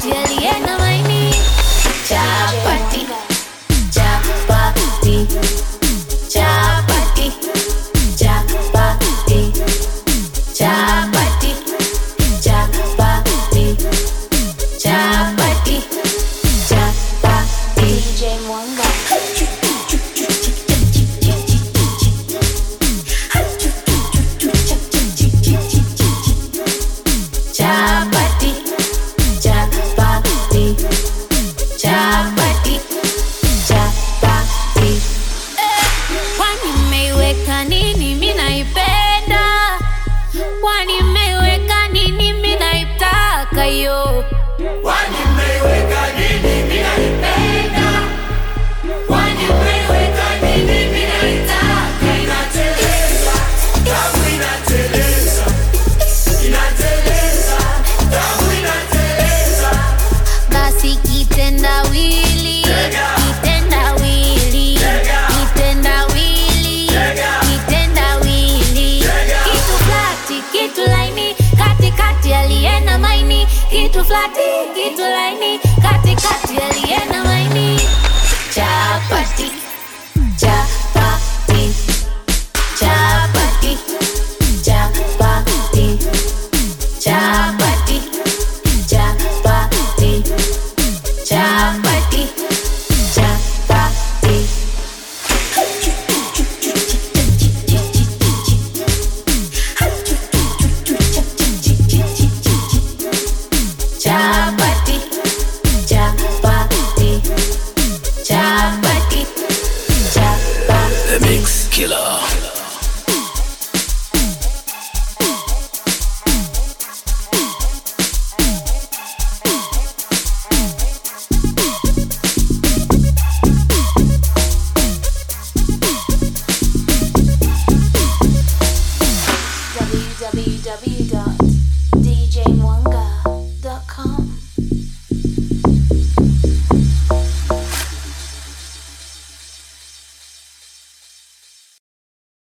katikati aliye na maini. Chapati, chapati, chapati, chapati, chapati, chapati, chapati, chapati. DJ Mwanga. Chapati, chapati, chapati, chapati. Kwani mmeiweka nini mimi naipenda? Kwani mmeiweka nini mimi naitaka yo? Kwani mmeiweka nini mimi naipenda? Kwani mmeiweka nini mimi naitaka? Inateleza, damu inateleza. Inateleza, damu inateleza. Basi kitendawili, kitendawili, kitendawili, kitendawili. Kitu flati, kitu laini, katikati aliye na maini. Kitu flati, kitu laini, katikati aliye na maini. Chapati, chapati, chapati, chapati, chapati, chapati, chapati.